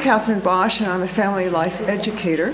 Catherine Bosch, and I'm a family life educator.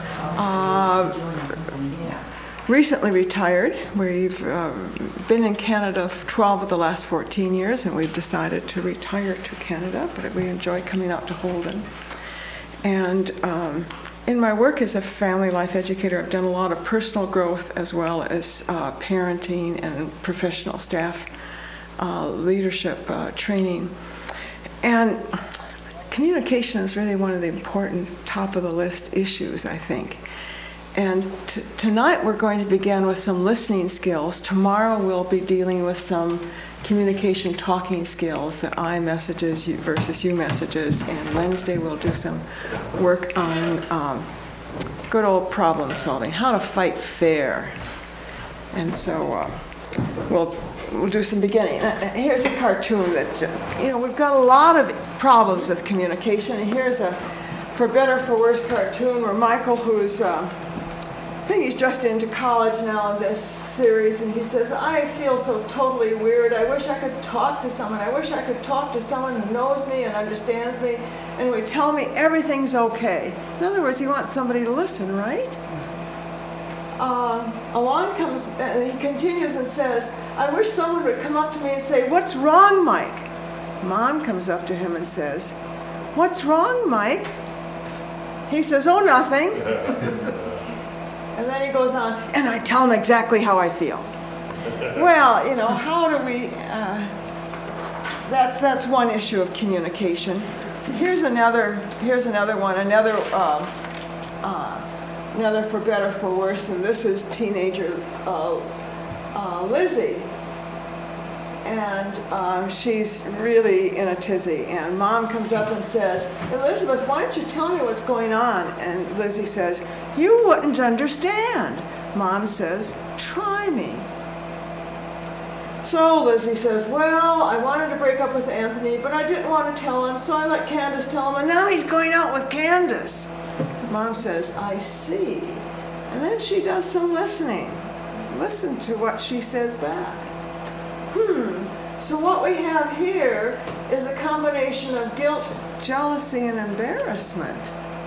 Recently retired. We've been in Canada for 12 of the last 14 years, and we've decided to retire to Canada, but we enjoy coming out to Holden. And in my work as a family life educator, I've done a lot of personal growth as well as parenting and professional staff leadership training. And communication is really one of the important top of the list issues, I think. And tonight we're going to begin with some listening skills. Tomorrow we'll be dealing with some communication talking skills, the I messages versus you messages. And Wednesday we'll do some work on good old problem solving, how to fight fair. And so we'll do some beginning. Here's a cartoon that, we've got a lot of problems with communication. And here's a for better, for worse cartoon where Michael, who's I think he's just into college now in this series, and he says, I feel so totally weird. I wish I could talk to someone. I wish I could talk to someone who knows me and understands me and would tell me everything's okay. In other words, he wants somebody to listen, right? Along comes, and he continues and says, I wish someone would come up to me and say, what's wrong, Mike? Mom comes up to him and says, what's wrong, Mike? He says, oh, nothing. And then he goes on, and I tell him exactly how I feel. Well, how do we, that's one issue of communication. Here's another one, another for better, for worse, and this is teenager Lizzie. And she's really in a tizzy. And Mom comes up and says, Elizabeth, why don't you tell me what's going on? And Lizzie says, you wouldn't understand. Mom says, try me. So Lizzie says, well, I wanted to break up with Anthony, but I didn't want to tell him, so I let Candace tell him, and now he's going out with Candace. Mom says, I see. And then she does some listening. Listen to what she says back. So what we have here is a combination of guilt, jealousy, and embarrassment.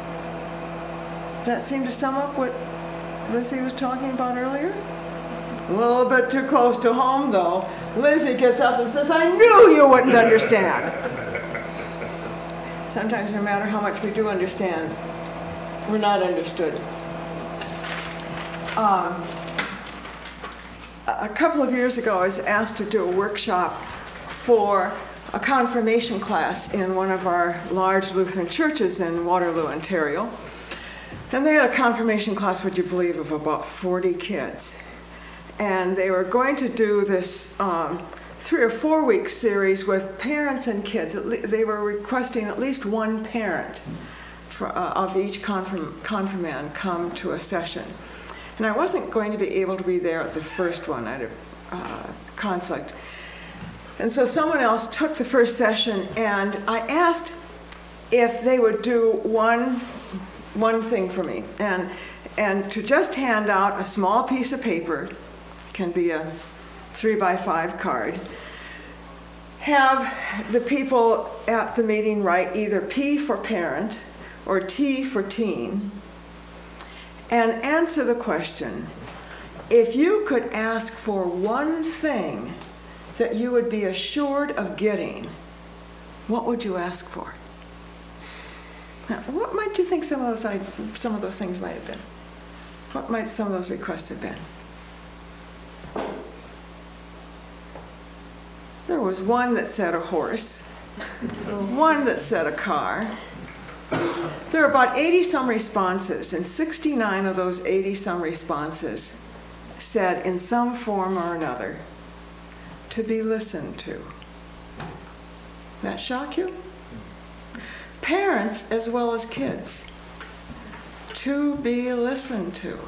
That seemed to sum up what Lizzie was talking about earlier? A little bit too close to home, though. Lizzie gets up and says, I knew you wouldn't understand. Sometimes no matter how much we do understand, we're not understood. A couple of years ago, I was asked to do a workshop for a confirmation class in one of our large Lutheran churches in Waterloo, Ontario. And they had a confirmation class, would you believe, of about 40 kids. And they were going to do this 3 or 4 week series with parents and kids. They were requesting at least one parent of each confirmand come to a session. And I wasn't going to be able to be there at the first one. I had a conflict. And so someone else took the first session, and I asked if they would do one thing for me. And to just hand out a small piece of paper, can be a 3x5 card, have the people at the meeting write either P for parent or T for teen, and answer the question, if you could ask for one thing that you would be assured of getting, what would you ask for? Now, what might you think some of those things might have been? What might some of those requests have been? There was one that said a horse, one that said a car. There are about 80-some responses, and 69 of those 80-some responses said in some form or another, to be listened to. That shock you? Parents as well as kids. To be listened to.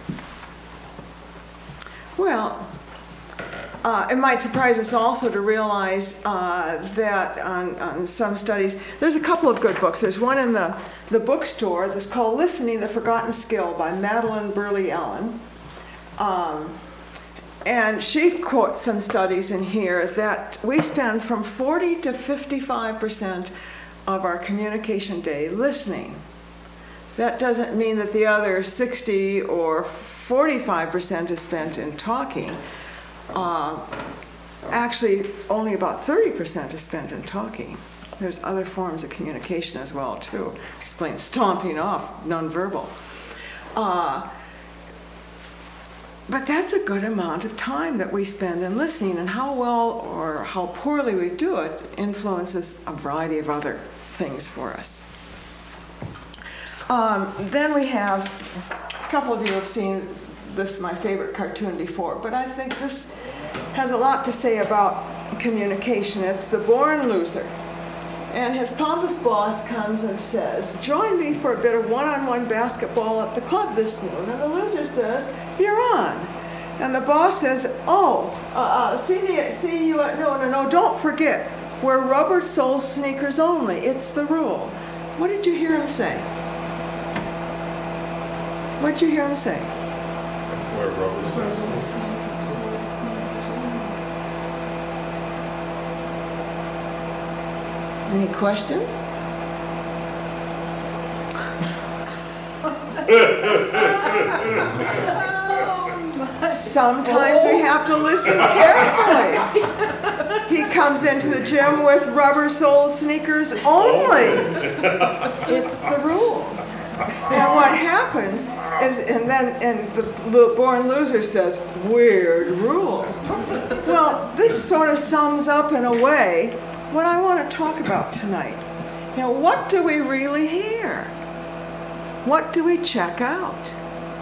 Well, it might surprise us also to realize that on some studies, there's a couple of good books. There's one in the bookstore that's called Listening, the Forgotten Skill by Madeline Burley Allen. And she quotes some studies in here that we spend from 40 to 55% of our communication day listening. That doesn't mean that the other 60 or 45% is spent in talking. Actually, only about 30% is spent in talking. There's other forms of communication as well, too. Explain stomping off, nonverbal. But that's a good amount of time that we spend in listening, and how well or how poorly we do it influences a variety of other things for us. Then we have, a couple of you have seen this, my favorite cartoon before, but I think this has a lot to say about communication. It's the born loser. And his pompous boss comes and says, "Join me for a bit of one-on-one basketball at the club this noon." And the loser says, "You're on." And the boss says, see you at noon. No, don't forget, we're rubber sole sneakers only. It's the rule. What did you hear him say? What did you hear him say? Wear rubber soles. Any questions? Sometimes we have to listen carefully. He comes into the gym with rubber sole sneakers only. It's the rule. And what happens is, and the born loser says, "Weird rule." Well, this sort of sums up in a way what I want to talk about tonight. You know, what do we really hear? What do we check out?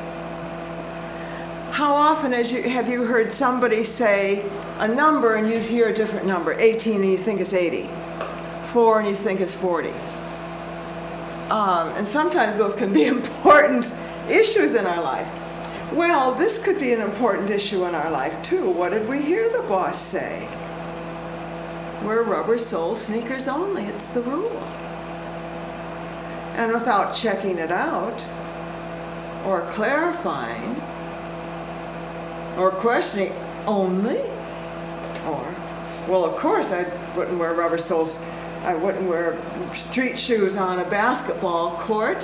How often have you heard somebody say a number and you hear a different number? 18 and you think it's 80. 4 and you think it's 40. And sometimes those can be important issues in our life. Well, this could be an important issue in our life too. What did we hear the boss say? We're rubber sole sneakers only. It's the rule. And without checking it out, or clarifying, or questioning, only? Or, well, of course I wouldn't wear rubber soles. I wouldn't wear street shoes on a basketball court.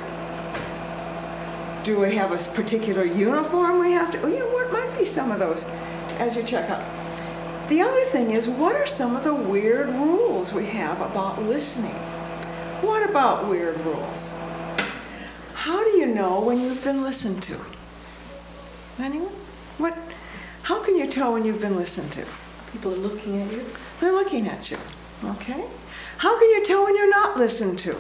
Do we have a particular uniform we have to, you know, what might be some of those as you check out? The other thing is, what are some of the weird rules we have about listening? What about weird rules? How do you know when you've been listened to? Anyone? How can you tell when you've been listened to? People are looking at you. They're looking at you. Okay? How can you tell when you're not listened to?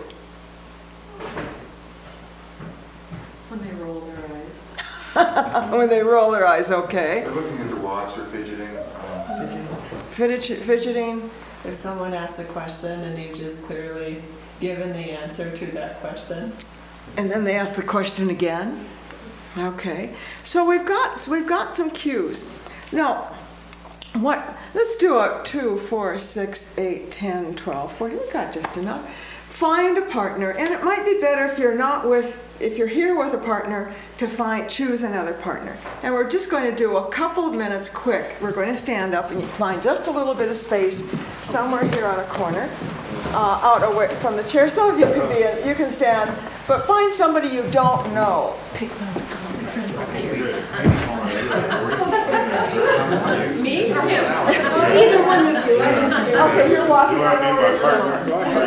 When they roll their eyes. When they roll their eyes, okay. They're looking at their watch or fidgeting. Fidgeting. If someone asks a question and you've just clearly given the answer to that question. And then they ask the question again. Okay. So we've got some cues. Now, let's do a 2, 4, 6, 8, 10, 12, 14. We've got just enough. Find a partner, and it might be better if you're here with a partner to choose another partner. And we're just going to do a couple of minutes quick. We're going to stand up and you find just a little bit of space somewhere here on a corner, out away from the chair. Some of you you can stand, but find somebody you don't know. Pick Me or him? Either one of you. Okay, you're walking over.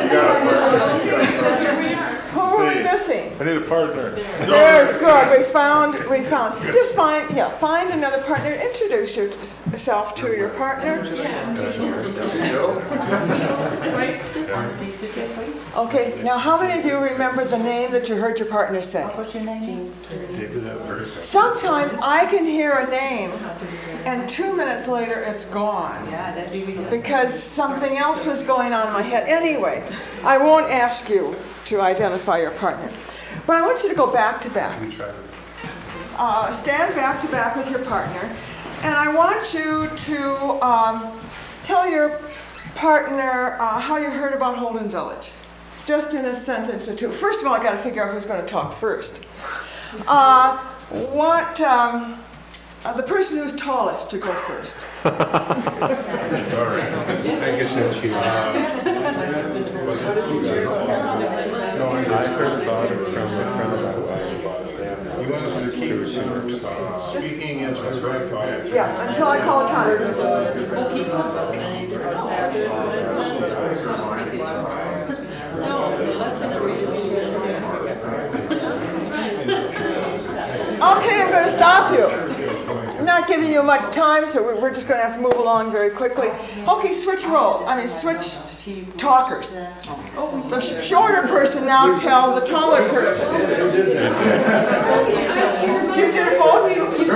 Here we are. Who are we missing? I need a partner. There's good. We found. Just find another partner. Introduce yourself to your partner. Okay. Now, how many of you remember the name that you heard your partner say? What's your name? Sometimes I can hear a name, and 2 minutes later it's gone. Yeah, that's Because something else was going on in my head. Anyway, I won't ask you to identify your partner. But I want you to go back to back. Stand back to back with your partner. And I want you to tell your partner how you heard about Holden Village. Just in a sentence or two. First of all, I got to figure out who's going to talk first. the person who's tallest to go first. I guess that's you. I heard about it from a friend of mine. You want us to keep speaking as we're going. Yeah, until I call time. Okay, I'm going to stop you. I'm not giving you much time, so we're just going to have to move along very quickly. Okay, switch switch talkers. The shorter person now tell the taller person. You did it both?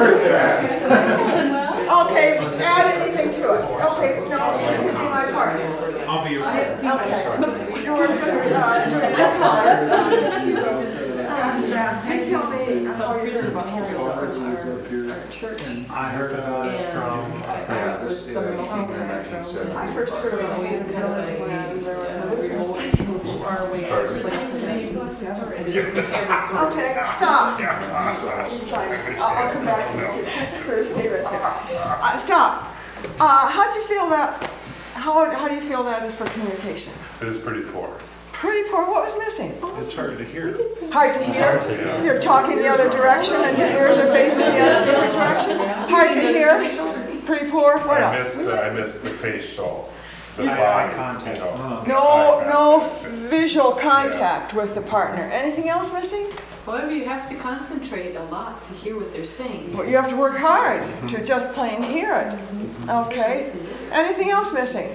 Okay, add anything to it. Okay, no, you can be my partner. I'll be your friend. Okay. You're just doing it. You tell me how you heard about our church. I heard about it from a friend. I first heard about it when there was Okay, stop. Sorry, I'll come back to you. Just sort of stay right there. Stop. How'd you feel that? How do you feel that is for communication? It is pretty poor. Pretty poor. What was missing? It's hard to hear. Hard to hear. You're talking the other direction and your ears are facing the other different direction. Hard to hear. Pretty poor. What else? I missed the facial, the Eye body, contact. you know. No visual contact with the partner. Anything else missing? However, you have to concentrate a lot to hear what they're saying. Well, you have to work hard to just plain hear it. Okay. Anything else missing?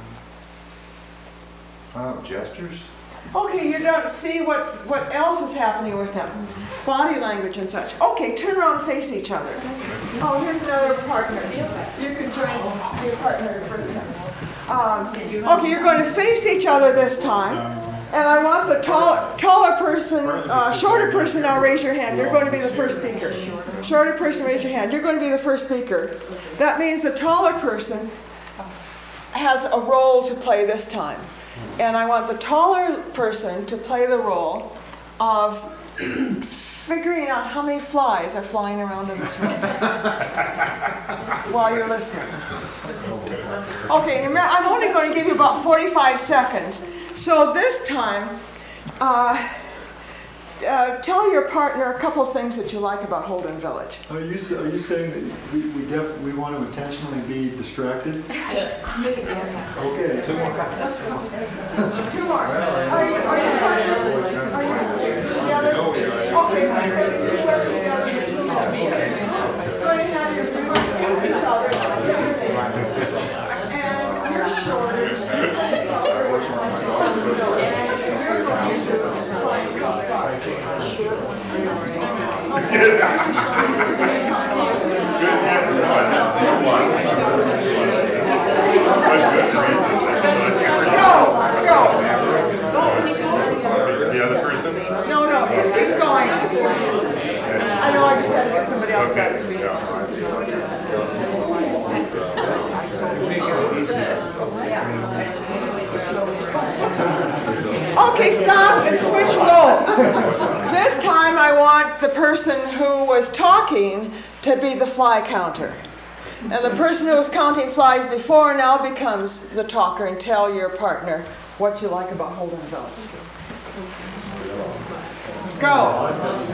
Gestures? Okay, you don't see what else is happening with them. Body language and such. Okay, turn around and face each other. Oh, here's another partner. You can join your partner for example. Okay, you're going to face each other this time. And I want the taller person, shorter person now raise your hand. You're going to be the first speaker. Shorter person, raise your hand. You're going to be the first speaker. That means the taller person has a role to play this time. And I want the taller person to play the role of figuring out how many flies are flying around in this room while you're listening. Okay, remember, I'm only going to give you about 45 seconds. So this time, tell your partner a couple things that you like about Holden Village. Are you saying that we want to intentionally be distracted? Okay. Two more. Are you partners? Are you together? Okay, I'm going to do together in 2 minutes. Going to have your face each other. And you're shorter. Go. The other person? No, just keep going. I know I just had to get somebody else done. Okay, stop and switch roles. This time I want the person who was talking to be the fly counter. And the person who was counting flies before now becomes the talker and tell your partner what you like about Holden Village. Go.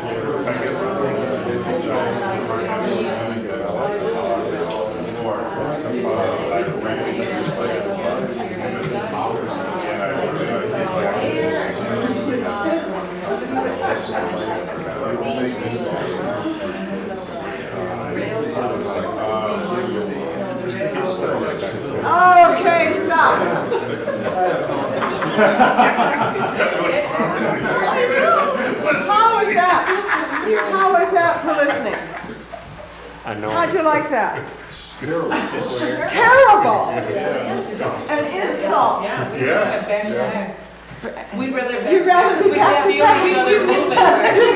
Okay, stop. How was that? How was that for listening? How'd you like that? Terrible. An insult. Yeah. We'd rather You'd rather be back to back. We'd rather move it.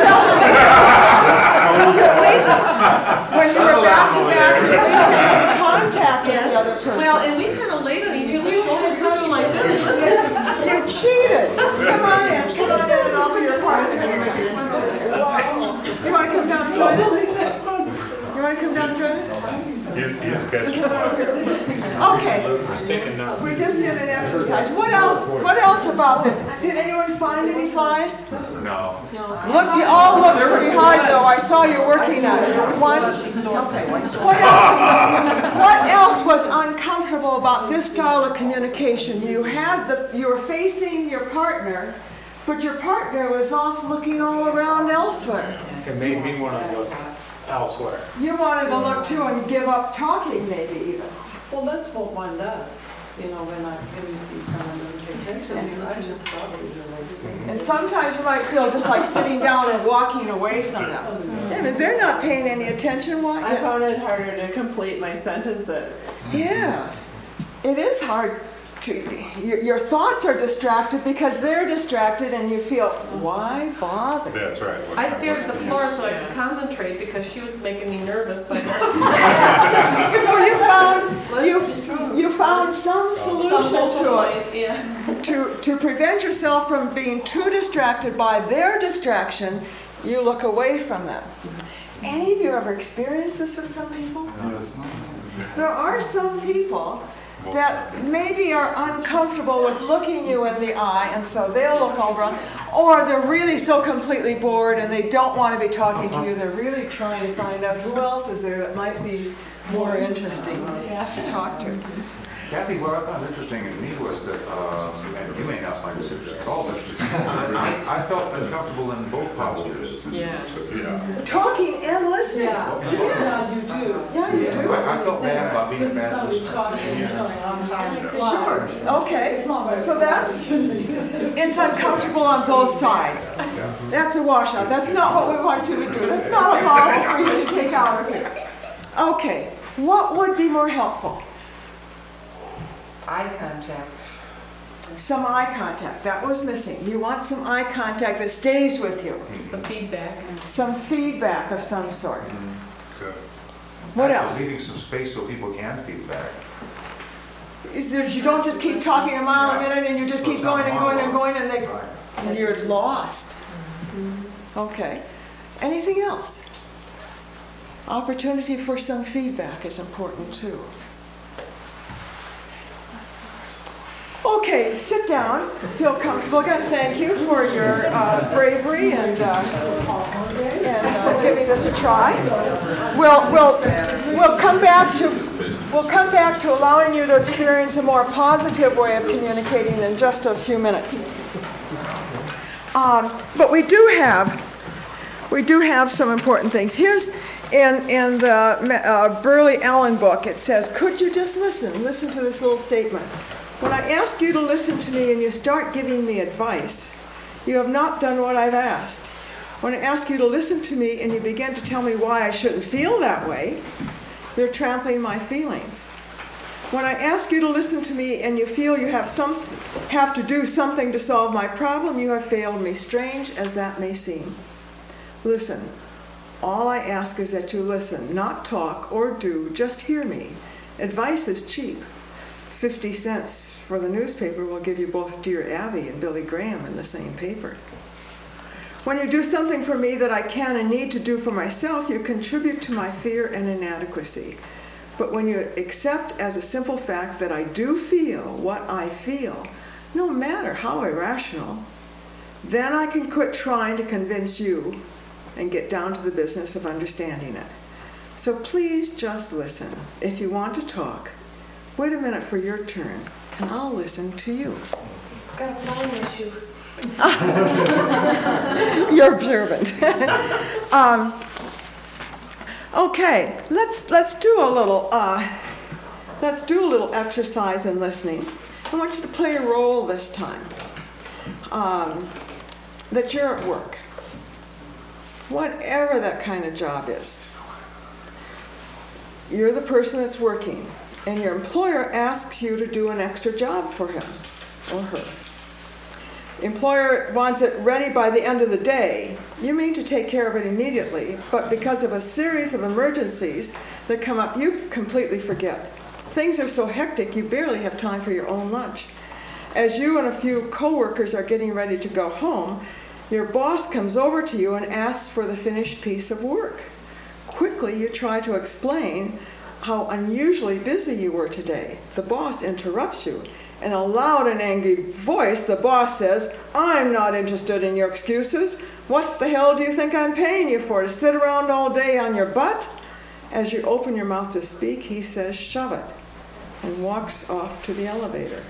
At least when you were back to back, you at least had some contact with the other person. Well, and we kind of laid on each other's shoulders, something like this. You cheated. Come on in. Come on in and offer your partner. You want to come down to join us? You want to come down to join us? catch it. Okay, Sticking nuts. we just did an exercise. What else? What else about this? Did anyone find any flies? No. Look, you all look pretty hard though. I saw you working at it. One. Okay. What else was uncomfortable about this style of communication? You were facing your partner, but your partner was off looking all around elsewhere. It made me want to look elsewhere. You wanted to look too and give up talking, maybe even. Well, that's what one does, you know, when you see someone on vacation, I just thought it was relaxing. And sometimes you might feel just like sitting down and walking away from them. Yeah, but they're not paying any attention. Why? I found it harder to complete my sentences. Yeah, it is hard to, your thoughts are distracted because they're distracted and you feel, why bother? That's right. I stared at the floor so I could concentrate because she was making me nervous by that. So you found some solution to it. Yeah. To prevent yourself from being too distracted by their distraction, you look away from them. Any of you ever experienced this with some people? There are some people that maybe are uncomfortable with looking you in the eye, and so they'll look all around, or they're really so completely bored and they don't want to be talking to you. They're really trying to find out who else is there that might be more interesting to talk to. Kathy, what I found interesting in me was that, and you may not find this interesting at all, but I felt uncomfortable in both postures. Yeah. Talking and listening. Yeah, you do. Yeah, you do. I felt bad about being a Because it's bad always listener. talking and telling on Sure. Okay. So it's uncomfortable on both sides. That's a washout. That's not what we want you to do. That's not a model for you to take out of here. Okay. What would be more helpful? eye contact. Some eye contact. That was missing. You want some eye contact that stays with you. Some feedback. Some feedback of some sort. Good. What Actually, else? Leaving some space so people can feedback. You don't just keep talking a mile a minute and you just keep going and going and going and you're lost. Okay. Anything else? Opportunity for some feedback is important too. Okay, sit down, feel comfortable. Again, thank you for your bravery and giving this a try. We'll come back to allowing you to experience a more positive way of communicating in just a few minutes. But we do have some important things. Here's in the Burley Allen book. It says, "Could you just listen? Listen to this little statement. When I ask you to listen to me and you start giving me advice, you have not done what I've asked. When I ask you to listen to me and you begin to tell me why I shouldn't feel that way, you're trampling my feelings. When I ask you to listen to me and you feel you have to do something to solve my problem, you have failed me, strange as that may seem. Listen. All I ask is that you listen, not talk or do, just hear me. Advice is cheap. 50 cents for the newspaper will give you both Dear Abby and Billy Graham in the same paper. When you do something for me that I can and need to do for myself, you contribute to my fear and inadequacy. But when you accept as a simple fact that I do feel what I feel, no matter how irrational, then I can quit trying to convince you and get down to the business of understanding it. So please just listen. If you want to talk, wait a minute for your turn, and I'll listen to you." Got a phone issue. You're observant. Okay, let's do a little exercise in listening. I want you to play a role this time. That you're at work. Whatever that kind of job is. You're the person that's working, and your employer asks you to do an extra job for him or her. Employer wants it ready by the end of the day. You mean to take care of it immediately, but because of a series of emergencies that come up, you completely forget. Things are so hectic, you barely have time for your own lunch. As you and a few coworkers are getting ready to go home, your boss comes over to you and asks for the finished piece of work. Quickly, you try to explain how unusually busy you were today. The boss interrupts you. In a loud and angry voice, the boss says, I'm not interested in your excuses. What the hell do you think I'm paying you for? To sit around all day on your butt? As you open your mouth to speak, he says, shove it, and walks off to the elevator.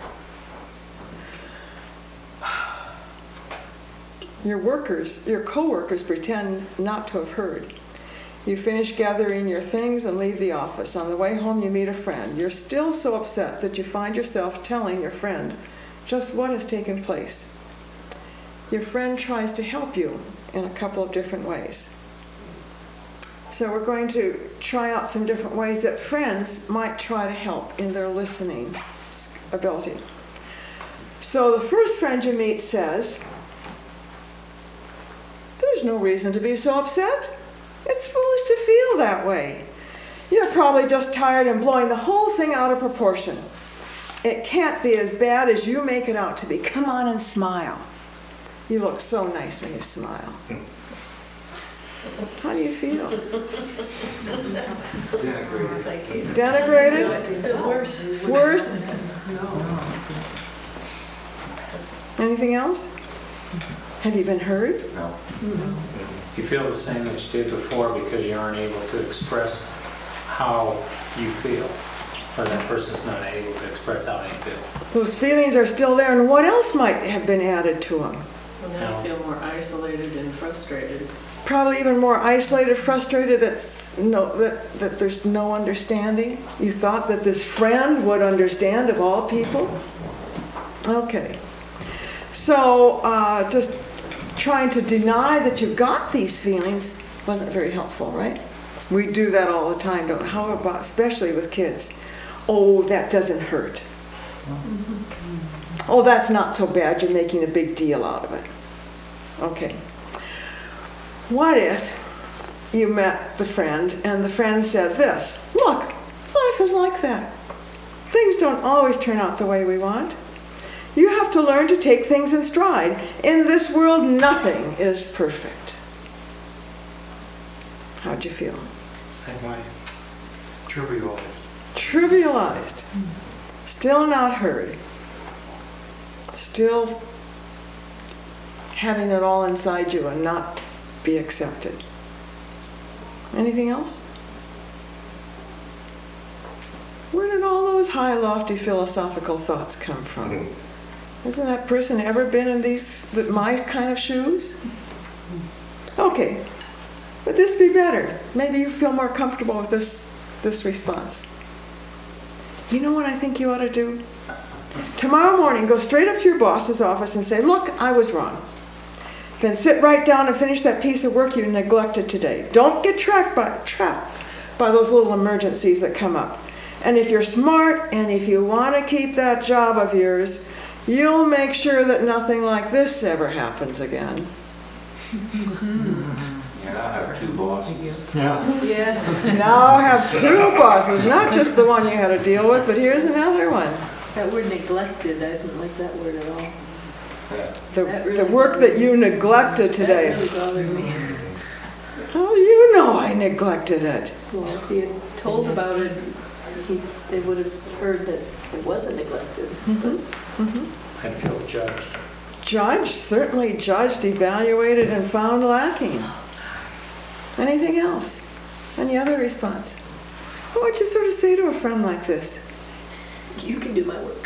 Your co-workers pretend not to have heard. You finish gathering your things and leave the office. On the way home, you meet a friend. You're still so upset that you find yourself telling your friend just what has taken place. Your friend tries to help you in a couple of different ways. So we're going to try out some different ways that friends might try to help in their listening ability. So the first friend you meet says, there's no reason to be so upset. It's foolish to feel that way. You're probably just tired and blowing the whole thing out of proportion. It can't be as bad as you make it out to be. Come on and smile. You look so nice when you smile. How do you feel? Denigrated? Worse? Anything else? Have you been heard? No. You feel the same that you did before because you aren't able to express how you feel, or that person's not able to express how they feel. Those feelings are still there, and what else might have been added to them? Well, now I feel more isolated and frustrated. Probably even more isolated, frustrated, that there's no understanding. You thought that this friend would understand of all people? Okay. So just trying to deny that you've got these feelings wasn't very helpful, right? We do that all the time, don't we? How about, especially with kids? Oh, that doesn't hurt. Oh, that's not so bad. You're making a big deal out of it. Okay. What if you met the friend and the friend said this? Look, life is like that. Things don't always turn out the way we want. You have to learn to take things in stride. In this world, nothing is perfect. How'd you feel? Same way. Trivialized. Trivialized. Still not heard. Still having it all inside you and not be accepted. Anything else? Where did all those high, lofty philosophical thoughts come from? Hasn't that person ever been in my kind of shoes? Okay, would this be better? Maybe you feel more comfortable with this response. You know what I think you ought to do? Tomorrow morning, go straight up to your boss's office and say, look, I was wrong. Then sit right down and finish that piece of work you neglected today. Don't get trapped by those little emergencies that come up. And if you're smart and if you want to keep that job of yours, you'll make sure that nothing like this ever happens again. Yeah, I have two bosses. Yeah. Now have two bosses, not just the one you had to deal with, but here's another one. That word neglected, I didn't like that word at all. The work that you neglected That today. really bothered me. How do you know I neglected it? Well, if he had told about it, they would have heard that it wasn't neglected. I feel judged. Judged, certainly judged, evaluated, and found lacking. Anything else? Any other response? What would you sort of say to a friend like this? You can do my work.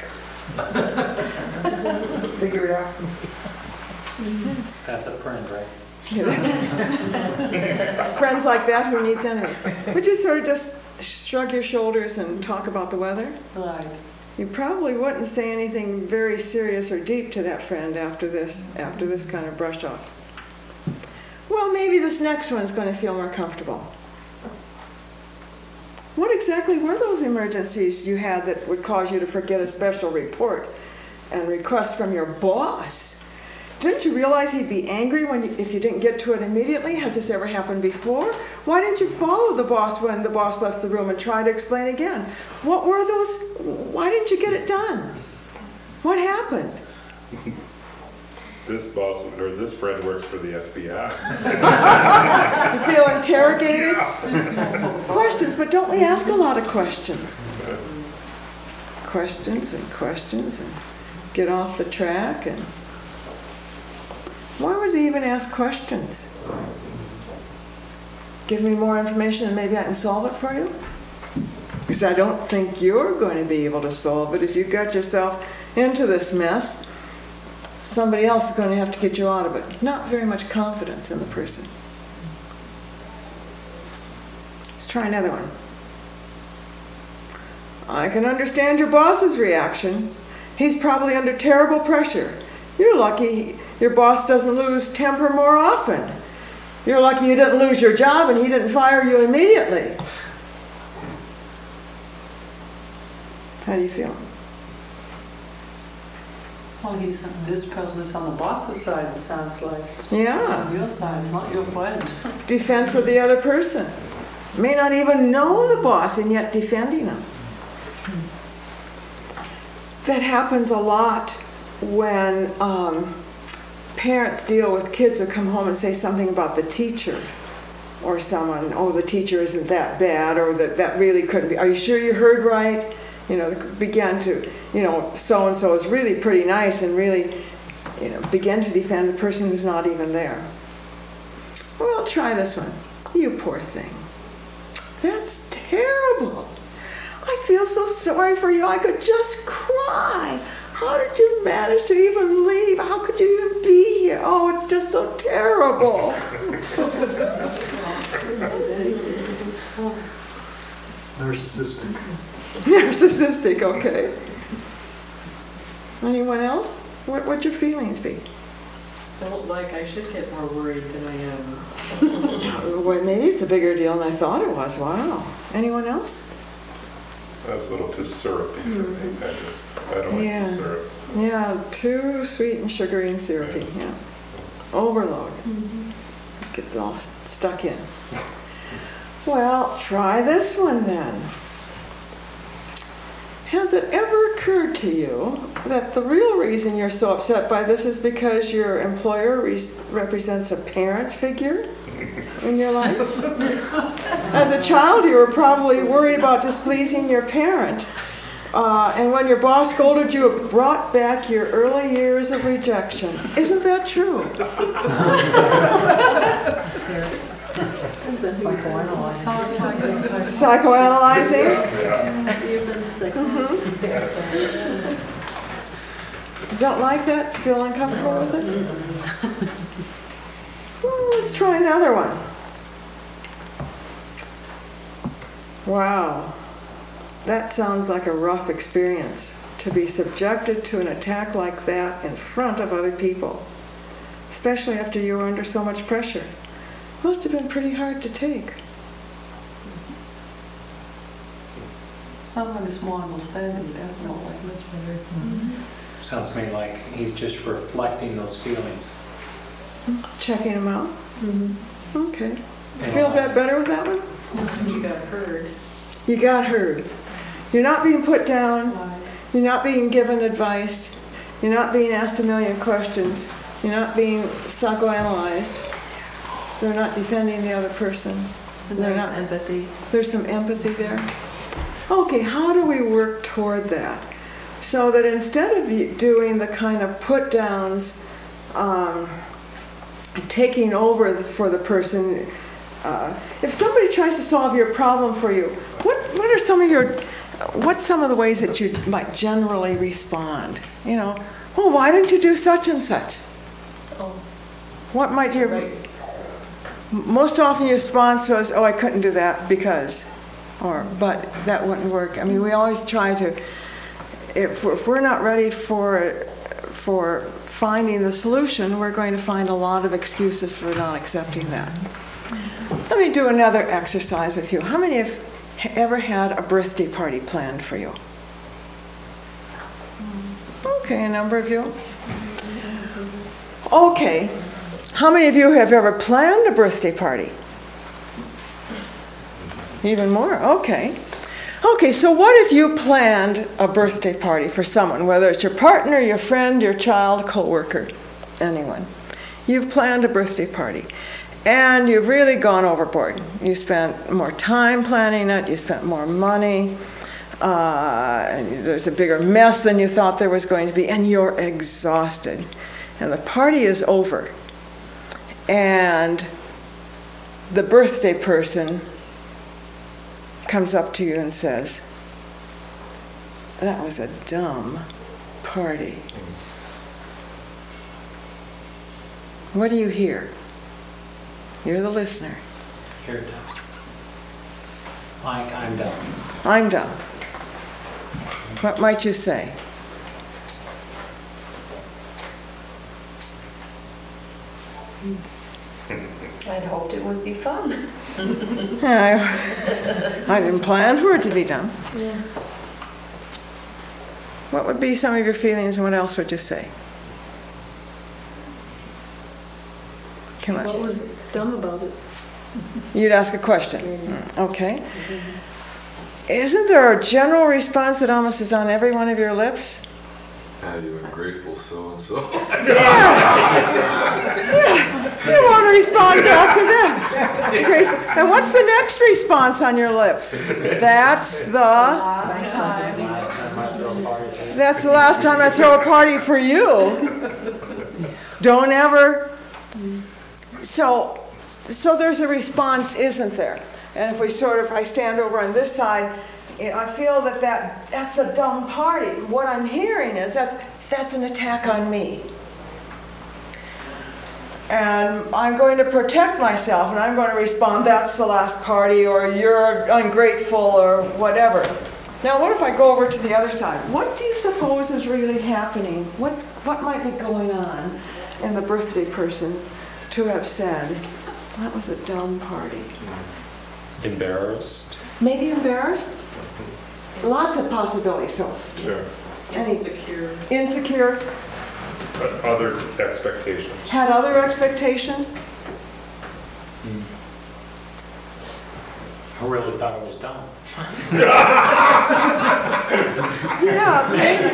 Figure it out. That's a friend, right? Yeah, that's friends like that who needs enemies. Would you sort of just shrug your shoulders and talk about the weather? Right. You probably wouldn't say anything very serious or deep to that friend after this kind of brush off. Well, maybe this next one's going to feel more comfortable. What exactly were those emergencies you had that would cause you to forget a special report and request from your boss? Didn't you realize he'd be angry if you didn't get to it immediately? Has this ever happened before? Why didn't you follow the boss when the boss left the room and try to explain again? What were those? Why didn't you get it done? What happened? this boss, or this friend works for the FBI. You feel interrogated? Questions, but don't we ask a lot of questions? Questions and get off the track. And why would they even ask questions? Give me more information and maybe I can solve it for you? Because I don't think you're going to be able to solve it. If you got yourself into this mess, somebody else is going to have to get you out of it. Not very much confidence in the person. Let's try another one. I can understand your boss's reaction. He's probably under terrible pressure. You're lucky your boss doesn't lose temper more often. You're lucky you didn't lose your job and he didn't fire you immediately. How do you feel? Well, this person is on the boss's side, it sounds like. Yeah. On your side, it's not your friend. Defense of the other person. May not even know the boss and yet defending him. That happens a lot when parents deal with kids who come home and say something about the teacher or someone, oh, the teacher isn't that bad, or that really couldn't be. Are you sure you heard right? You know, began to, so-and-so is really pretty nice and really, begin to defend the person who's not even there. Well, try this one. You poor thing. That's terrible. I feel so sorry for you. I could just cry. How did you manage to even leave? How could you even be here? Oh, it's just so terrible. Narcissistic. Narcissistic, okay. Anyone else? What'd your feelings be? Felt like I should get more worried than I am. Well, maybe it's a bigger deal than I thought it was. Wow. Anyone else? That's a little too syrupy for me. I don't like the syrup. Yeah, too sweet and sugary and syrupy. Yeah. Overload. Gets all stuck in. Well, try this one then. Has it ever occurred to you that the real reason you're so upset by this is because your employer represents a parent figure in your life? As a child, you were probably worried about displeasing your parent. And when your boss scolded you, it brought back your early years of rejection. Isn't that true? Psychoanalyzing? Don't like that? Feel uncomfortable with it? Well, let's try another one. Wow. That sounds like a rough experience, to be subjected to an attack like that in front of other people, especially after you were under so much pressure. Must have been pretty hard to take. Someone is more understanding, definitely. Sounds to me like he's just reflecting those feelings. Checking them out? Okay. Feel that better with that one? You got heard. You got heard. You're not being put down. You're not being given advice. You're not being asked a million questions. You're not being psychoanalyzed. They're not defending the other person. And there's empathy. There's some empathy there. Okay, how do we work toward that? So that instead of doing the kind of put downs, taking over for the person, if somebody tries to solve your problem for you, what's some of the ways that you might generally respond? Well, why didn't you do such and such? What might your most often your response was, oh, I couldn't do that because, but that wouldn't work. I mean, we always try to, if we're not ready for finding the solution, we're going to find a lot of excuses for not accepting that. Let me do another exercise with you. How many have ever had a birthday party planned for you? Okay, a number of you. Okay. How many of you have ever planned a birthday party? Even more? Okay. Okay, so what if you planned a birthday party for someone, whether it's your partner, your friend, your child, co-worker? anyone. You've planned a birthday party, and you've really gone overboard. You spent more time planning it, you spent more money, and there's a bigger mess than you thought there was going to be, and you're exhausted. And the party is over, and the birthday person comes up to you and says, "That was a dumb party." What do you hear? You're the listener. You're done. Like, I'm done. I'm dumb. What might you say? I'd hoped it would be fun. I didn't plan for it to be done. What would be some of your feelings, and what else would you say? Come What on. was dumb about it? You'd ask a question. Okay. Isn't there a general response that almost is on every one of your lips? You ungrateful so-and-so. You want to respond back to them. Great. And what's the next response on your lips? That's the Last time I throw a party. That's the last time I throw a party for you. Don't ever. So there's a response, isn't there? And if I stand over on this side, I feel that's a dumb party. What I'm hearing is that's an attack on me. And I'm going to protect myself, and I'm going to respond, "That's the last party," or "You're ungrateful," or whatever. Now, what if I go over to the other side? What do you suppose is really happening? What might be going on in the birthday person to have said, "That was a dumb party"? Embarrassed? Maybe embarrassed? Lots of possibilities. So, Sure. insecure, Other expectations? had other expectations. I really thought it was dumb. Yeah,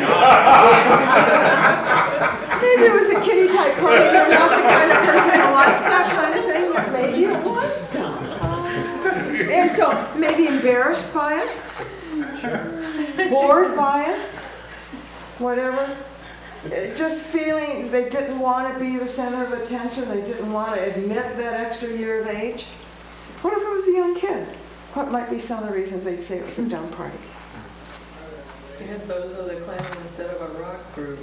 maybe it was a kiddie type party. You're not the kind of person who likes that kind of thing. But maybe it was dumb. And so maybe embarrassed by it, bored by it, whatever. Just feeling they didn't want to be the center of attention. They didn't want to admit that extra year of age. What if it was a young kid? What might be some of the reasons they'd say it was a dumb party? You had those of the clan instead of a rock group.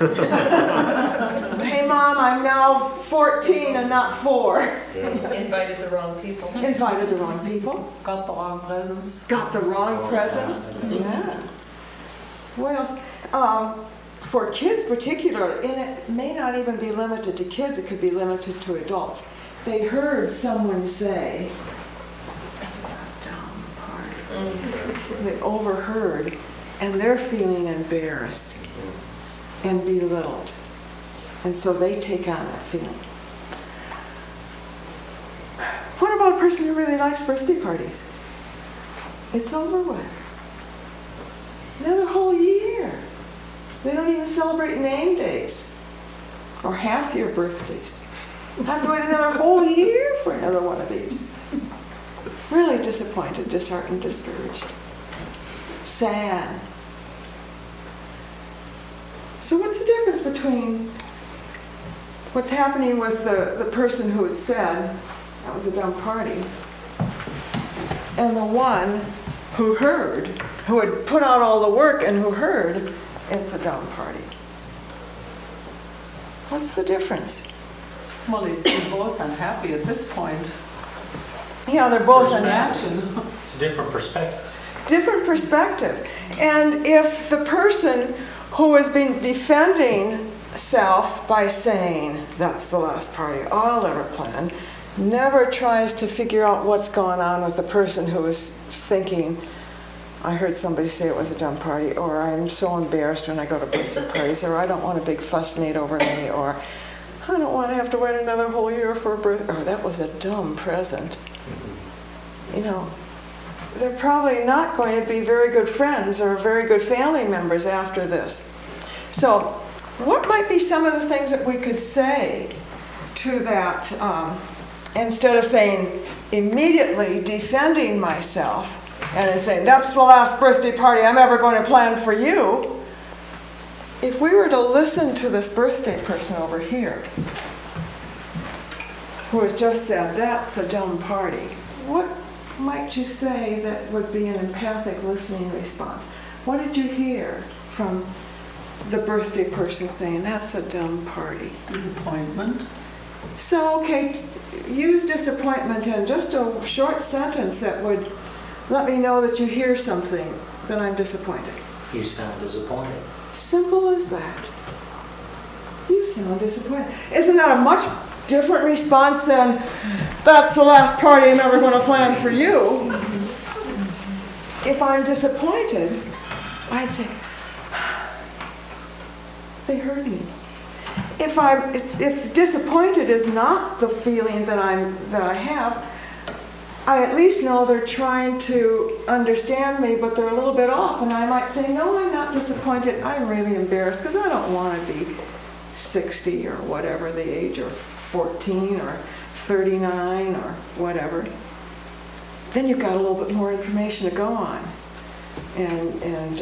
Hey, Mom, I'm now 14 and not 4. Invited the wrong people. Invited the wrong people. Got the wrong presents. Got the wrong presents. Yeah. What else? For kids particularly, and it may not even be limited to kids, it could be limited to adults. They heard someone say, "This is a dumb party." They overheard, and they're feeling embarrassed and belittled. And so they take on that feeling. What about a person who really likes birthday parties? It's over with. Another whole year. They don't even celebrate name days or half-year birthdays. Have to wait another whole year for another one of these. Really disappointed, disheartened, discouraged. Sad. So what's the difference between what's happening with the person who had said that was a dumb party and the one who heard, who had put out all the work and who heard it's a dumb party? What's the difference? Well, they seem both unhappy at this point. Yeah, they're both in Action. It's a different perspective. different perspective. And if the person who has been defending self by saying, "That's the last party I'll ever plan," never tries to figure out what's gone on with the person who is thinking, "I heard somebody say it was a dumb party," or "I'm so embarrassed when I go to birthday parties," or "I don't want a big fuss made over me," or "I don't want to have to wait another whole year for a birthday," or "That was a dumb present." You know, they're probably not going to be very good friends or very good family members after this. So what might be some of the things that we could say to that, instead of saying immediately defending myself and saying, that's the last birthday party I'm ever going to plan for you. If we were to listen to this birthday person over here, who has just said, that's a dumb party, what might you say that would be an empathic listening response? What did you hear from the birthday person saying, that's a dumb party? Disappointment. So, okay, use disappointment in just a short sentence that would let me know that you hear something, that I'm disappointed. You sound disappointed. Simple as that. You sound disappointed. Isn't that a much different response than, that's the last party I'm ever going to plan for you? If I'm disappointed, I'd say, they heard me. If disappointed is not the feeling that I have, I at least know they're trying to understand me, but they're a little bit off, and I might say, no, I'm not disappointed. I'm really embarrassed because I don't want to be 60 or whatever the age, or 14 or 39 or whatever. Then you've got a little bit more information to go on. And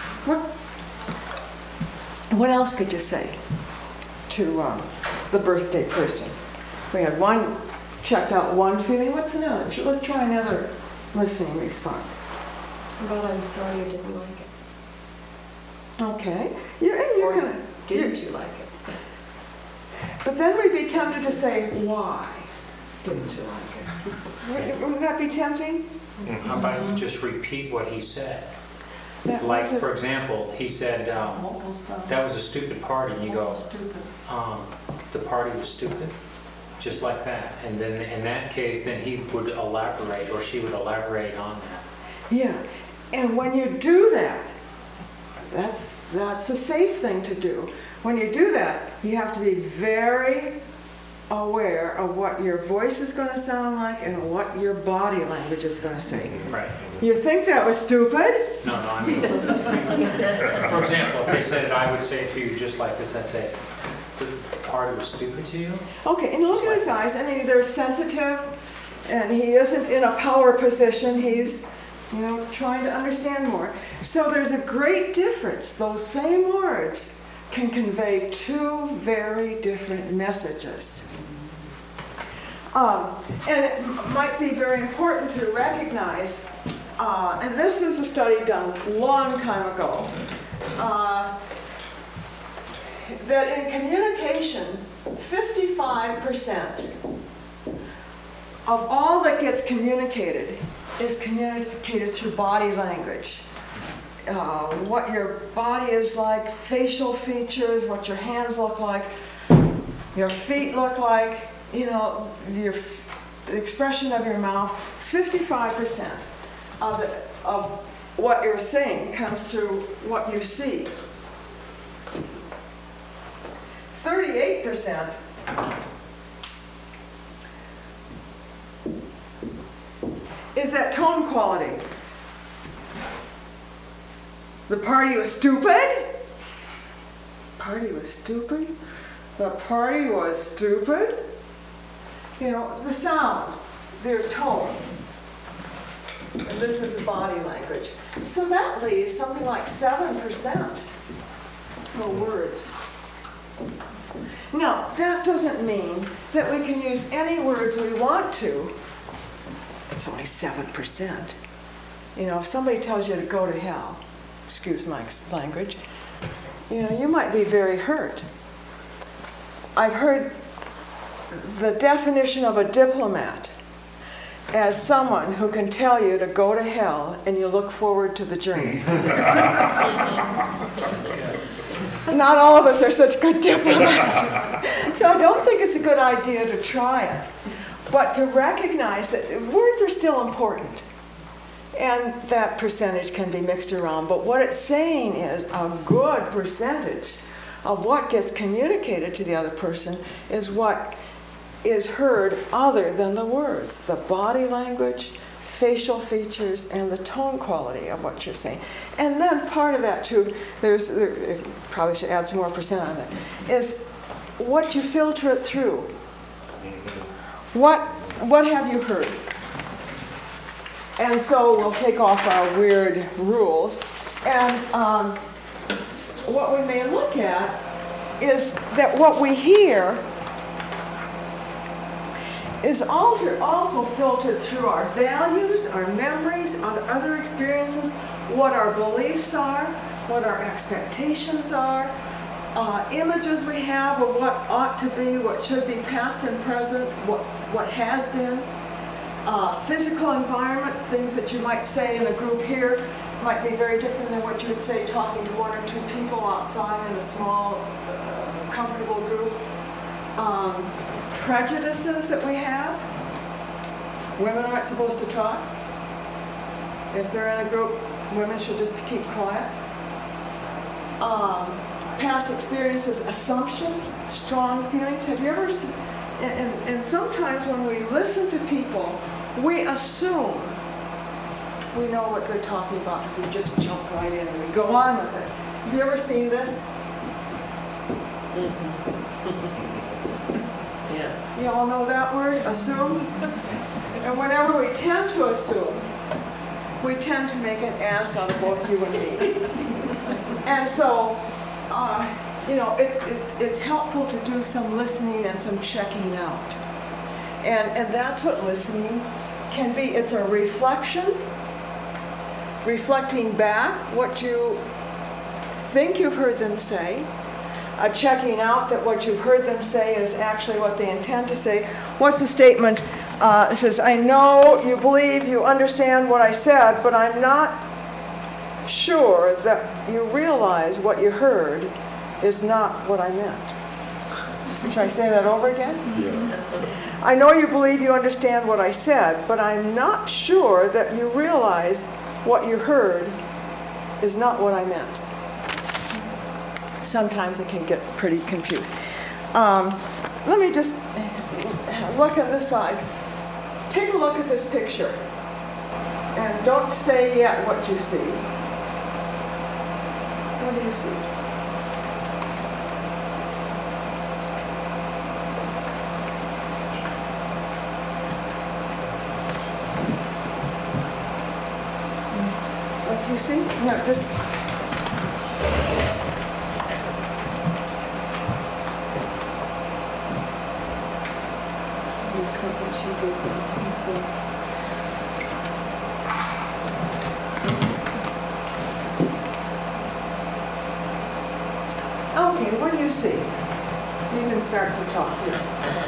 what else could you say to the birthday person? We had one, checked out one feeling. What's another? Let's try another listening response. But I'm sorry you didn't like it. Okay. You Or can. didn't you like it? But then we'd be tempted to say, why didn't you like it? Wouldn't that be tempting? How about you just repeat what he said? That Like, was a- for example, he said, What was that? that was a stupid party, and you go, Stupid. the party was stupid? Just like that. And then in that case, then he would elaborate, or she would elaborate on that. Yeah, and when you do that, that's a safe thing to do. When you do that, you have to be very aware of what your voice is going to sound like and what your body language is going to say. Right. You think that was stupid? No, I mean, for example, if they said it, I would say to you just like this, I'd say, the party was stupid to you? Okay, and look at his eyes. I mean, they're sensitive, and he isn't in a power position. He's, trying to understand more. So there's a great difference. Those same words can convey two very different messages. And it might be very important to recognize, and this is a study done a long time ago, that in communication, 55% of all that gets communicated is communicated through body language. What your body is like, facial features, what your hands look like, your feet look like, the expression of your mouth. 55% of what you're saying comes through what you see. 38% is that tone quality. The party was stupid. Party was stupid. The party was stupid. The sound, their tone. And this is body language. So that leaves something like 7% for words. Now, that doesn't mean that we can use any words we want to. It's only 7%. If somebody tells you to go to hell, excuse my language, you might be very hurt. I've heard the definition of a diplomat as someone who can tell you to go to hell and you look forward to the journey. Not all of us are such good diplomats. So I don't think it's a good idea to try it. But to recognize that words are still important. And that percentage can be mixed around. But what it's saying is a good percentage of what gets communicated to the other person is what is heard other than the words. The body language, facial features and the tone quality of what you're saying. And then part of that too, probably should add some more percent on that, is what you filter it through. What have you heard? And so we'll take off our weird rules. And what we may look at is that what we hear is also filtered through our values, our memories, other experiences, what our beliefs are, what our expectations are, images we have of what ought to be, what should be past and present, what has been, physical environment, things that you might say in a group here might be very different than what you would say talking to one or two people outside in a small, comfortable group. Prejudices that we have. Women aren't supposed to talk. If they're in a group, women should just keep quiet. Past experiences, assumptions, strong feelings. Have you ever seen, and sometimes when we listen to people, we assume we know what they're talking about if we just jump right in and we go on with it. Have you ever seen this? Yeah. You all know that word, assume? And whenever we tend to assume, we tend to make an ass out of both you and me. And so, it's helpful to do some listening and some checking out. And that's what listening can be. It's a reflection, reflecting back what you think you've heard them say, checking out that what you've heard them say is actually what they intend to say. What's the statement? It says, I know you believe you understand what I said, but I'm not sure that you realize what you heard is not what I meant. Should I say that over again? Yeah. I know you believe you understand what I said, but I'm not sure that you realize what you heard is not what I meant. Sometimes it can get pretty confused. Let me just look on this side. Take a look at this picture. And don't say yet what you see. What do you see? What do you see? No, just... Okay, what do you see? You can start to talk here.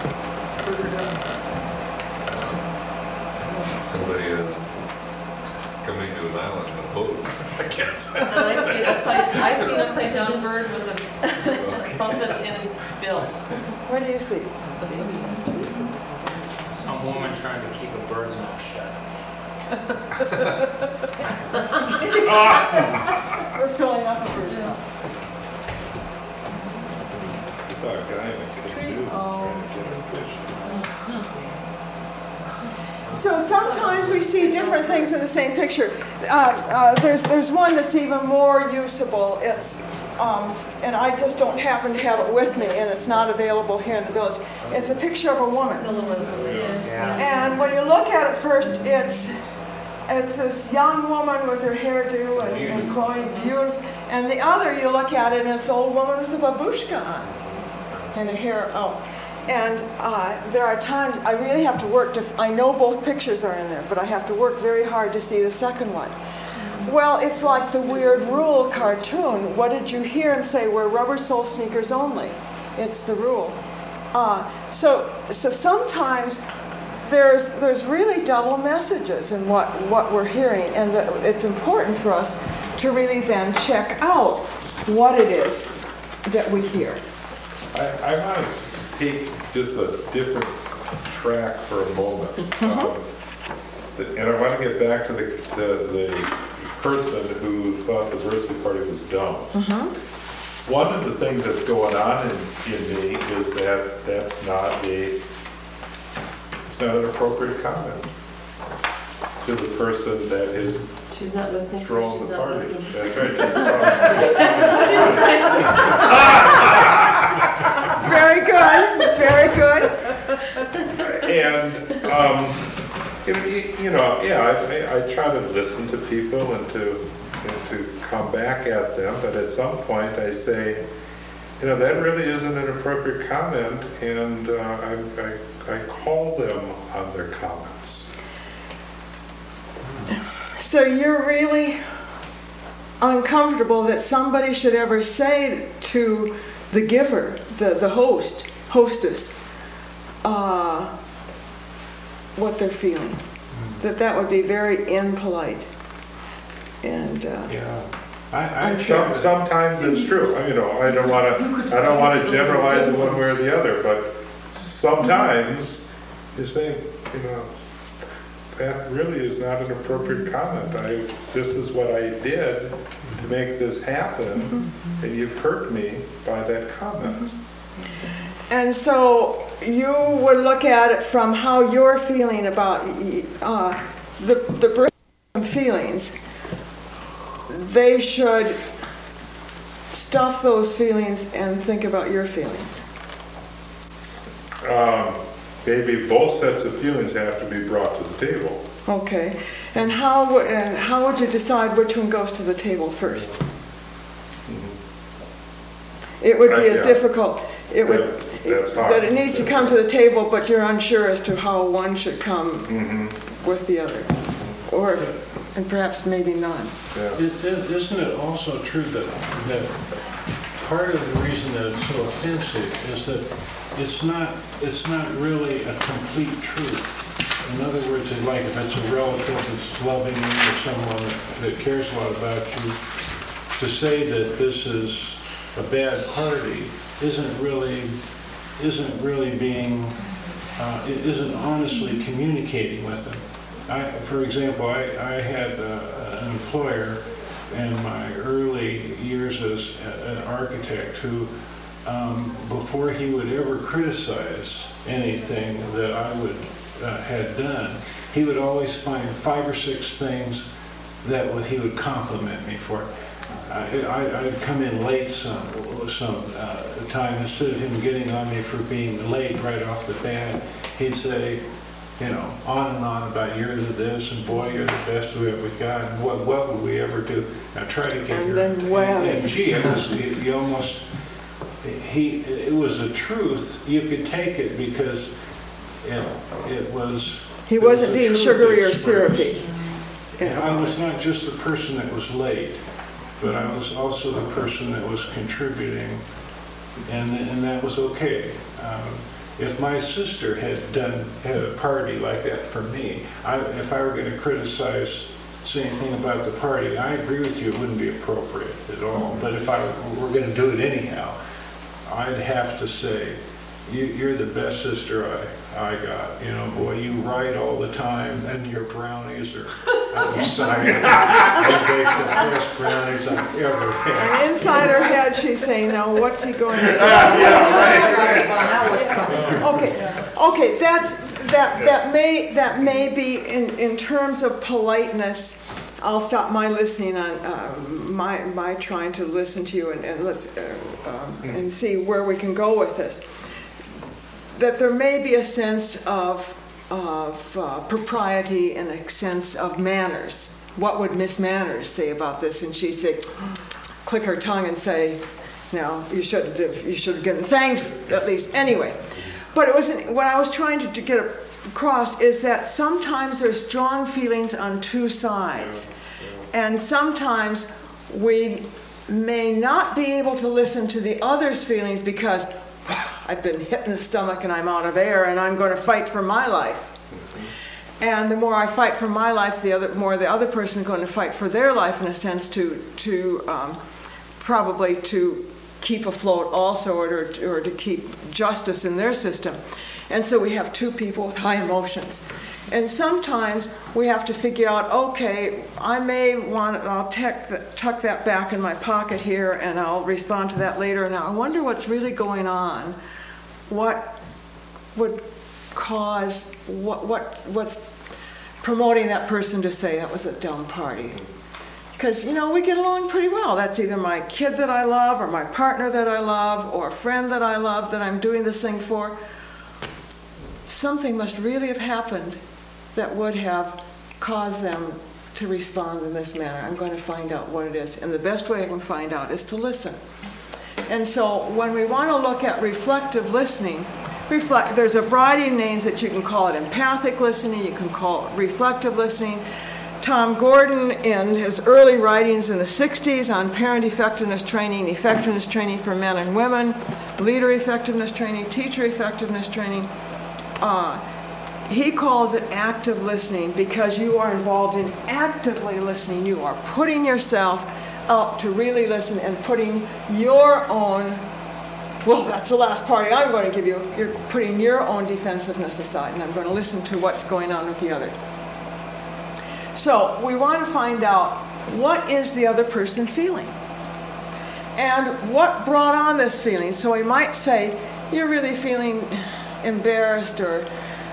Somebody coming to an island in a boat, I guess. I see an upside down bird with something in his bill. What do you see? Some woman trying to keep a bird's mouth shut. We're filling up a bird's mouth. I saw a guy in a canoe trying to get a fish. So sometimes we see different things in the same picture. There's one that's even more usable. It's and I just don't happen to have it with me, and it's not available here in the village. It's a picture of a woman. And when you look at it first, it's this young woman with her hairdo and glowing, beautiful. And the other, you look at it, and it's an old woman with a babushka on and her hair out. And there are times I really have to work I know both pictures are in there, but I have to work very hard to see the second one. Well, it's like the Weird Rule cartoon. What did you hear him say? Wear rubber sole sneakers only. It's the rule. So sometimes there's really double messages in what we're hearing, and it's important for us to really then check out what it is that we hear. I want to take just a different track for a moment. And I want to get back to the person who thought the birthday party was dumb. One of the things that's going on in me is that it's not an appropriate comment. to the person that has She's not listening. thrown She's the not party. looking. That's right. Very good, very good. And, I try to listen to people and to come back at them, but at some point I say, that really isn't an appropriate comment, and I call them on their comments. So you're really uncomfortable that somebody should ever say to the giver, the hostess, what they're feeling. That would be very impolite. And Yeah. Sometimes it's true. I don't want to generalize it one way or the other, but sometimes you say, that really is not an appropriate comment. This is what I did to make this happen, and you've hurt me by that comment. And so you would look at it from how you're feeling about the person's feelings. They should stuff those feelings and think about your feelings. Maybe both sets of feelings have to be brought to the table. Okay. And how would you decide which one goes to the table first? It would be Yeah. difficult. That's hard. That it needs to come to the table, but you're unsure as to how one should come with the other, and perhaps maybe none. Yeah. Isn't it also true that part of the reason that it's so offensive is that it's not really a complete truth. In other words, like if it's a relative that's loving you or someone that cares a lot about you, to say that this is a bad party isn't honestly communicating with them. For example, I had an employer in my early years as an architect who, before he would ever criticize anything that I had done, he would always find 5 or 6 things that he would compliment me for. I'd come in late some time. Instead of him getting on me for being late right off the bat, he'd say, on and on about you're the this, and boy, you're the best we ever got, and what would we ever do? Now try to get your... And then wow. And gee, it was the truth. You could take it because it was... He wasn't being sugary or syrupy. I was not just the person that was late, but I was also the person that was contributing, and that was okay. If my sister had a party like that for me, if I were going to say anything about the party, I agree with you, it wouldn't be appropriate at all. But if I were going to do it anyhow, I'd have to say, you're the best sister I got. Boy, you write all the time, and your brownies are out of sight. You bake the best brownies I've ever had. And inside her head, she's saying, "Now, what's he going to do?" Okay. That may be in terms of politeness. I'll stop my listening on my trying to listen to you and let's and see where we can go with this. That there may be a sense of propriety and a sense of manners. What would Miss Manners say about this? And she'd say, click her tongue and say, "No, you should have given thanks at least." Anyway, but it wasn't. What I was trying to get across is that sometimes there's strong feelings on two sides, and sometimes we may not be able to listen to the other's feelings because I've been hit in the stomach and I'm out of air and I'm going to fight for my life. And the more I fight for my life, the more the other person is going to fight for their life, in a sense, to probably to keep afloat also, or to keep justice in their system. And so we have two people with high emotions. And sometimes we have to figure out, okay, I'll tuck that back in my pocket here and I'll respond to that later. Now, I wonder what's really going on. What would cause, what's promoting that person to say that was a dumb party. Because, you know, we get along pretty well. That's either my kid that I love, or my partner that I love, or a friend that I love that I'm doing this thing for. Something must really have happened that would have caused them to respond in this manner. I'm going to find out what it is. And the best way I can find out is to listen. And so when we want to look at reflective listening, there's a variety of names that you can call it. Empathic listening, you can call it reflective listening. Tom Gordon, in his early writings in the 60s on parent effectiveness training for men and women, leader effectiveness training, teacher effectiveness training, he calls it active listening because you are involved in actively listening. You are putting yourself up to really listen and putting your own, well, that's the last party I'm going to give you. You're putting your own defensiveness aside, and I'm going to listen to what's going on with the other. So we want to find out, what is the other person feeling? And what brought on this feeling? So we might say, you're really feeling embarrassed or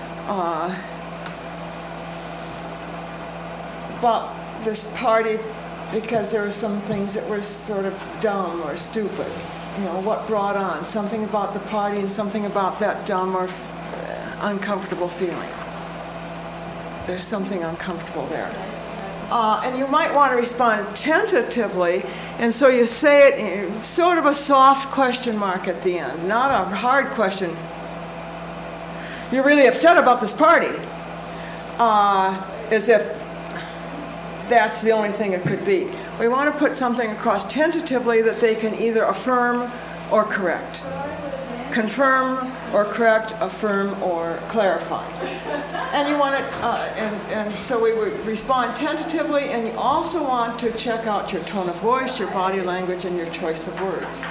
about this party because there were some things that were sort of dumb or stupid. You know, what brought on? Something about the party and something about that dumb or uncomfortable feeling. There's something uncomfortable there. And you might want to respond tentatively, and so you say it in sort of a soft question mark at the end, not a hard question. You're really upset about this party, as if that's the only thing it could be. We want to put something across tentatively that they can either affirm or correct. Confirm or correct, affirm or clarify. And you want it, and so we would respond tentatively, and you also want to check out your tone of voice, your body language, and your choice of words.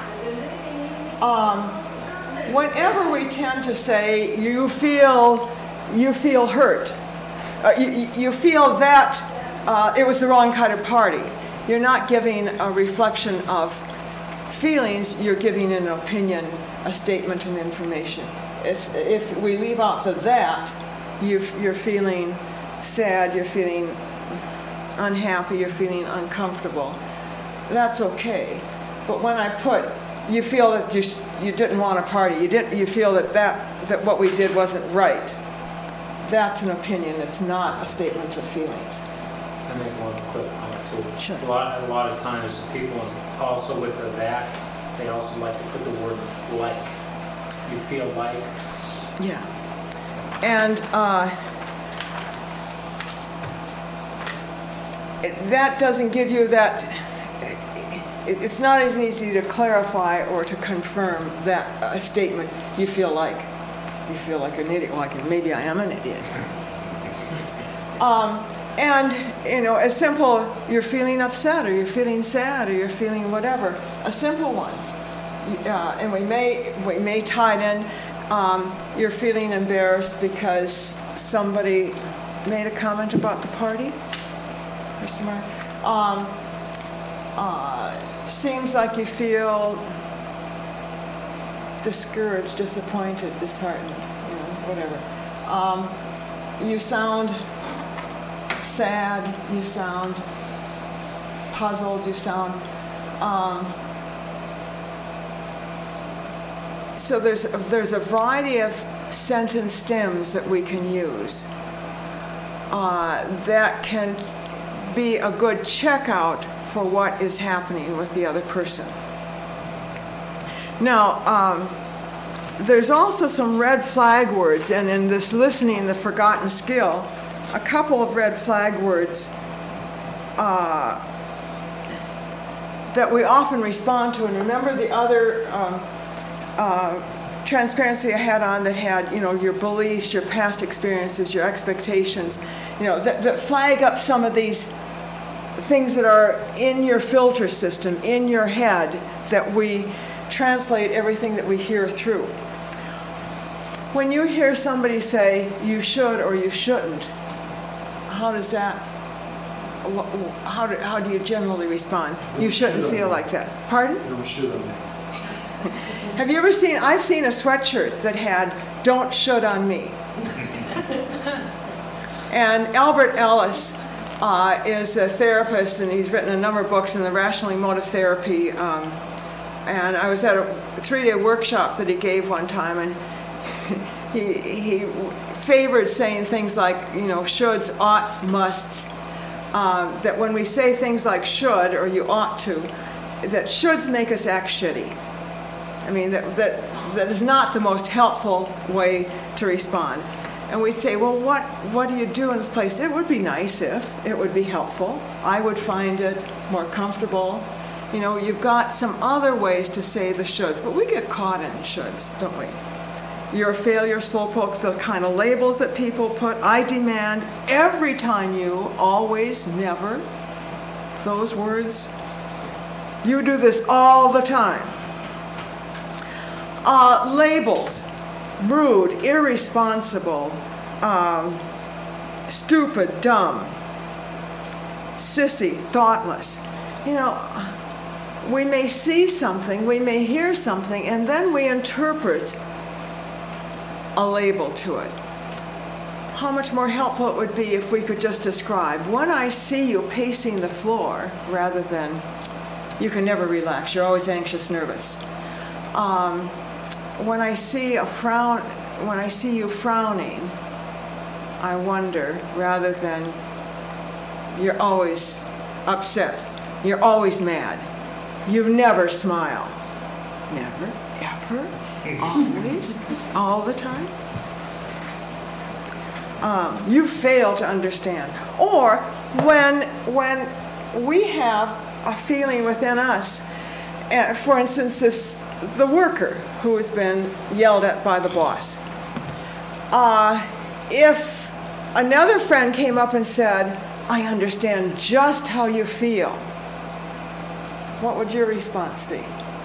Whenever we tend to say, you feel hurt, you feel that it was the wrong kind of party, you're not giving a reflection of feelings, you're giving an opinion, a statement, and information. If we leave out the that, you're feeling sad, you're feeling unhappy, you're feeling uncomfortable. That's okay. But when I put, you feel that you didn't want a party, you feel that what we did wasn't right, that's an opinion. It's not a statement of feelings. I make one quick comment too. Sure. A lot of times people also with the that, they also like to put the word like. You feel like. Yeah. And that doesn't give you that, it's not as easy to clarify or to confirm that a statement, you feel like an idiot. Well, maybe I am an idiot. And, you know, a simple, you're feeling upset, or you're feeling sad, or you're feeling whatever, a simple one. And we may tie it in, you're feeling embarrassed because somebody made a comment about the party? Question mark. Seems like you feel discouraged, disappointed, disheartened, you know, whatever. You sound sad, you sound puzzled, you sound... So there's a variety of sentence stems that we can use that can be a good checkout for what is happening with the other person. Now, there's also some red flag words, and in this listening, the forgotten skill, a couple of red flag words that we often respond to. And remember the other transparency I had on that had, you know, your beliefs, your past experiences, your expectations, you know, that flag up some of these things that are in your filter system, in your head, that we translate everything that we hear through. When you hear somebody say, you should or you shouldn't, how does that, how do you generally respond? You shouldn't feel like that. Pardon? Don't shoot on me. Have you ever seen, I've seen a sweatshirt that had, don't should on me. And Albert Ellis is a therapist, and he's written a number of books in the rational emotive therapy. And I was at a 3-day workshop that he gave one time, and he favored saying things like, shoulds, oughts, musts. That when we say things like should or you ought to, that shoulds make us act shitty. I mean, that is not the most helpful way to respond. And we'd say, well, what do you do in this place? It would be nice if, it would be helpful. I would find it more comfortable. You've got some other ways to say the shoulds, but we get caught in shoulds, don't we? You're a failure, slowpoke, the kind of labels that people put. I demand, every time you, always, never, those words. You do this all the time. Labels, rude, irresponsible, stupid, dumb, sissy, thoughtless. We may see something, we may hear something, and then we interpret a label to it. How much more helpful it would be if we could just describe, when I see you pacing the floor, rather than, you can never relax, you're always anxious, nervous. When I see you frowning, I wonder, rather than, you're always upset, you're always mad, you never smile. Never, ever, always, all the time. You fail to understand. Or when we have a feeling within us, for instance, the worker who has been yelled at by the boss. If another friend came up and said, I understand just how you feel, what would your response be?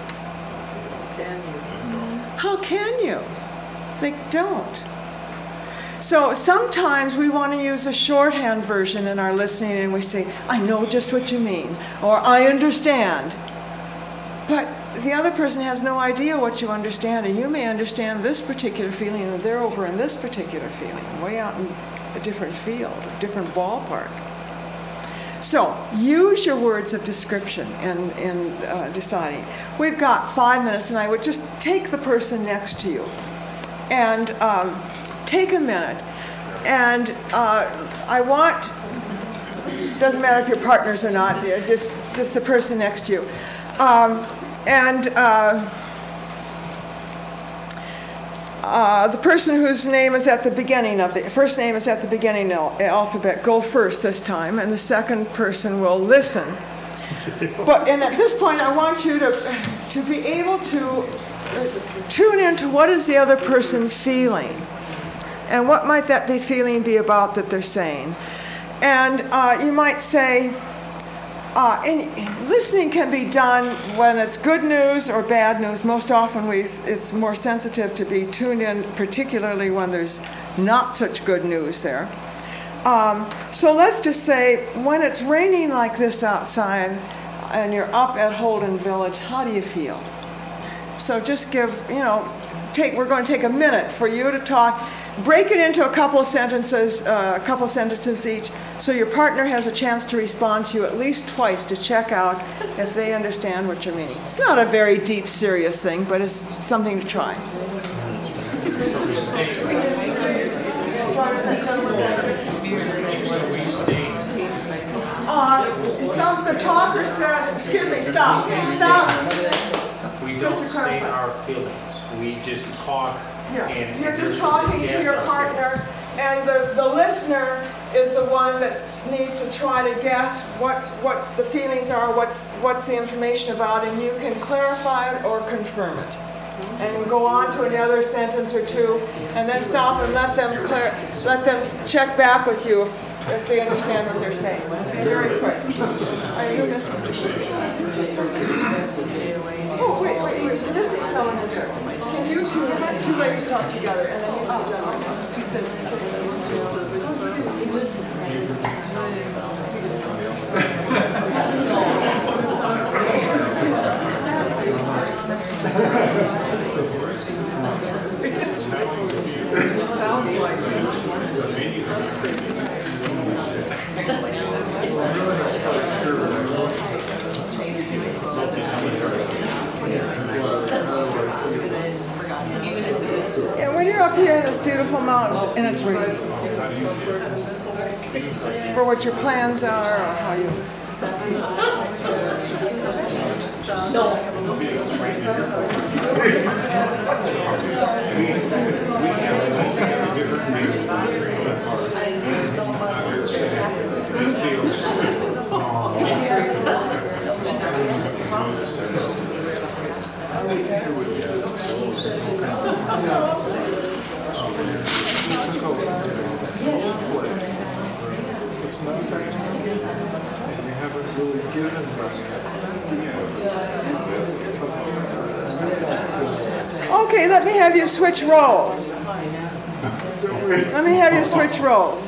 How can you? They don't. So sometimes we want to use a shorthand version in our listening, and we say, I know just what you mean, or I understand. But the other person has no idea what you understand, and you may understand this particular feeling, and they're over in this particular feeling, way out in a different field, a different ballpark. So use your words of description in deciding. We've got 5 minutes, and I would just take the person next to you and take a minute. And I want, doesn't matter if you're partners or not, just the person next to you. The person whose name is at the beginning of the first name is at the beginning of the alphabet, go first this time, and the second person will listen. And at this point, I want you to be able to tune into what is the other person feeling, and what might that feeling be about that they're saying. And you might say, and listening can be done when it's good news or bad news. Most often it's more sensitive to be tuned in, particularly when there's not such good news there. So let's just say, when it's raining like this outside and you're up at Holden Village, how do you feel? So just we're going to take a minute for you to talk. Break it into a couple of sentences each, so your partner has a chance to respond to you at least twice to check out if they understand what you're meaning. It's not a very deep, serious thing, but it's something to try. The talker says, excuse me, stop. We don't state our feelings. We just talk. Yeah. You're just talking to your partner, and the listener is the one that needs to try to guess what's the feelings are, what's the information about, and you can clarify it or confirm it. And go on to another sentence or two, and then stop and let them check back with you if they understand what they're saying. Very quick. Are you listening? Oh, wait. This is someone to do. Can you two ladies talk together, and then you two It sounds like beautiful mountains and it's raining. For what your plans are or how you... Okay, let me have you switch roles. Let me have you switch roles.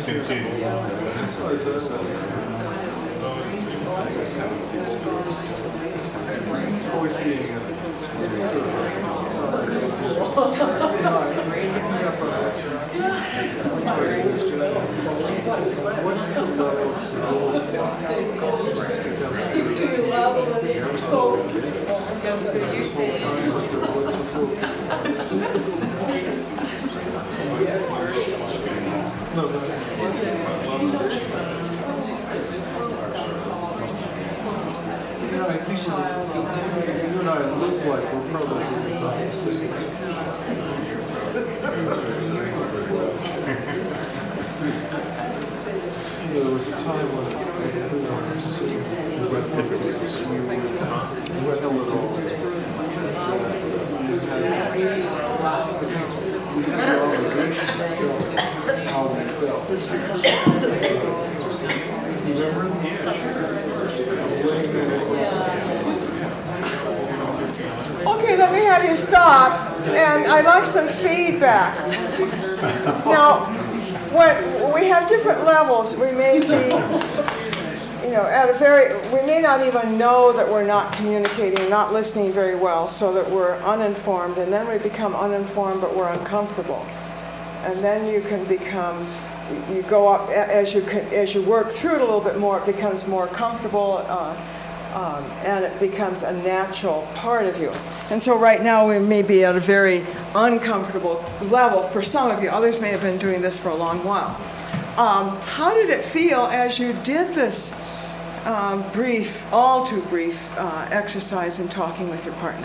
I think you and I look like we're probably doing something. There was a time when we had a little... We had the obligation to feel how we felt. Remember? Okay, let me have you stop, and I'd like some feedback. Now, when we have different levels, we may be, we may not even know that we're not communicating, not listening very well, so that we're uninformed, and then we become uninformed, but we're uncomfortable. And then you can become, you go up, as you work through it a little bit more, it becomes more comfortable, and it becomes a natural part of you. And so right now we may be at a very uncomfortable level for some of you. Others may have been doing this for a long while. How did it feel as you did this all too brief exercise in talking with your partner?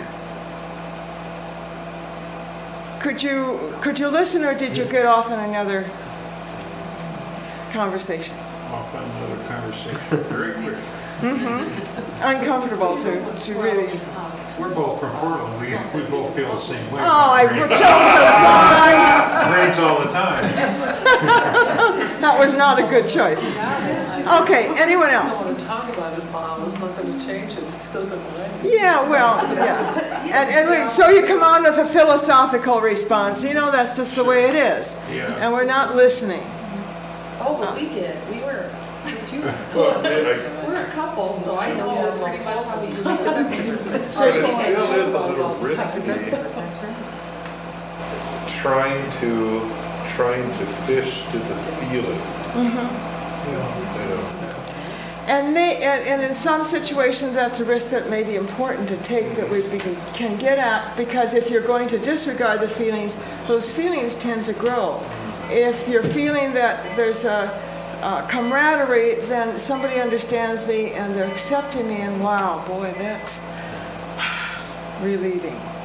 Could you listen, or did you get off on another conversation? Off on another conversation very quick. Uncomfortable to really... We're both from Portland. We both feel the same way. Oh, I chose the line. Rains all the time. That was not a good choice. Okay, anyone else? Talk about it, Mom. It's not going to change it. It's still going to rain. Yeah, well, yeah. And so you come on with a philosophical response. That's just the way it is. Yeah. And we're not listening. Oh, but we did. We were, did you? Well, We're a couple, so I know pretty much how we do it. it still is a little risky trying to fish to the feeling. And in some situations, that's a risk that may be important to take, that we can get at, because if you're going to disregard the feelings, those feelings tend to grow. If you're feeling that there's a camaraderie, then somebody understands me and they're accepting me, and wow, boy, that's relieving.